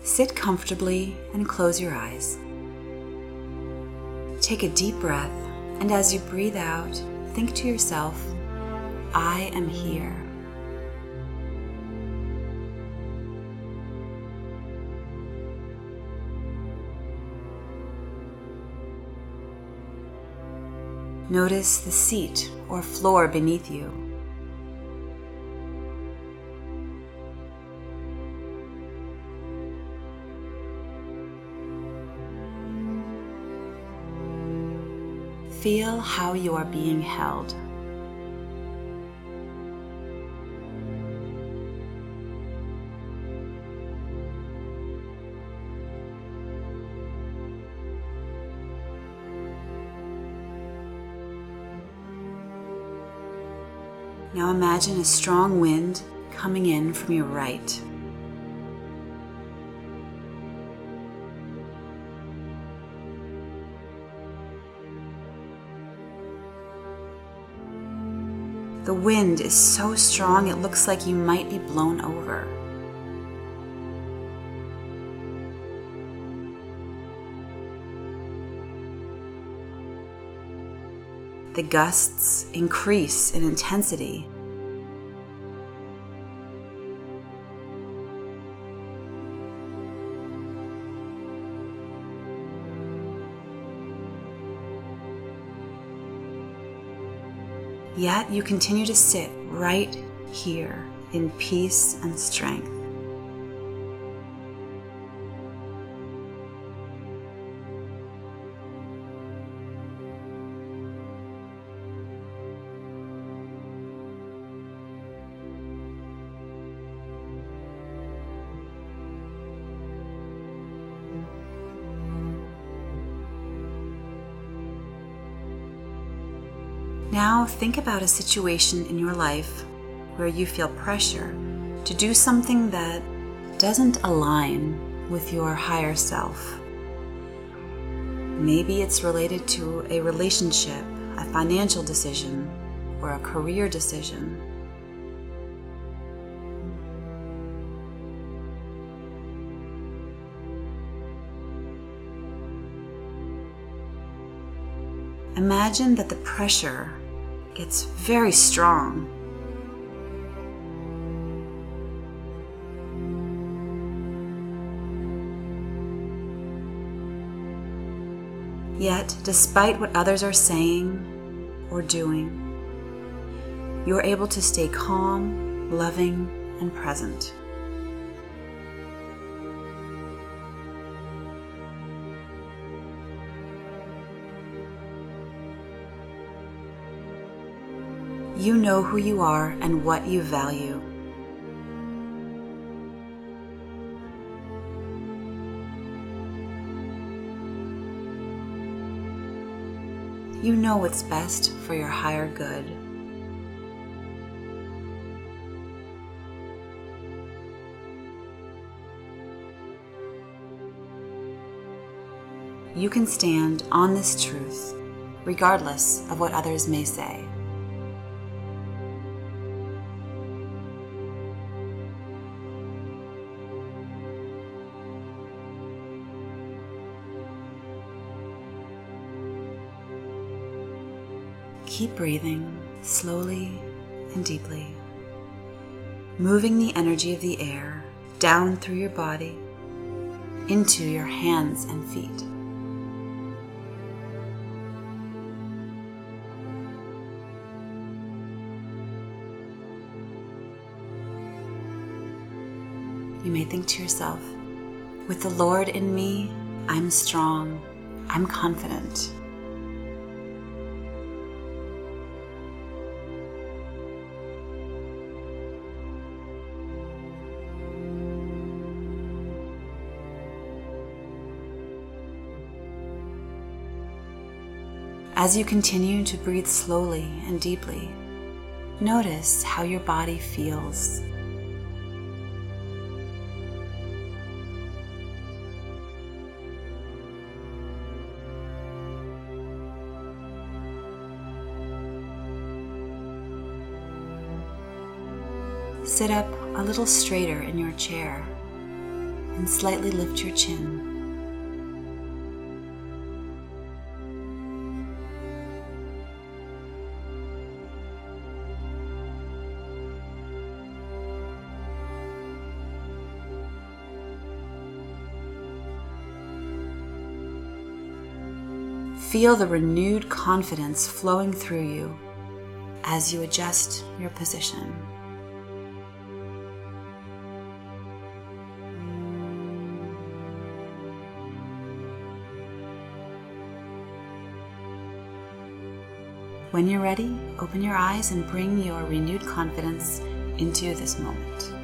Sit comfortably and close your eyes. Take a deep breath, and as you breathe out, think to yourself, I am here. Notice the seat or floor beneath you. Feel how you are being held. Now imagine a strong wind coming in from your right. The wind is so strong it looks like you might be blown over. The gusts increase in intensity. Yet you continue to sit right here in peace and strength. Now think about a situation in your life where you feel pressure to do something that doesn't align with your higher self. Maybe it's related to a relationship, a financial decision, or a career decision. Imagine that the pressure gets very strong. Yet, despite what others are saying or doing, you are able to stay calm, loving, and present. You know who you are and what you value. You know what's best for your higher good. You can stand on this truth, regardless of what others may say. Keep breathing slowly and deeply, moving the energy of the air down through your body into your hands and feet. You may think to yourself, with the Lord in me, I'm strong, I'm confident. As you continue to breathe slowly and deeply, notice how your body feels. Sit up a little straighter in your chair and slightly lift your chin. Feel the renewed confidence flowing through you as you adjust your position. When you're ready, open your eyes and bring your renewed confidence into this moment.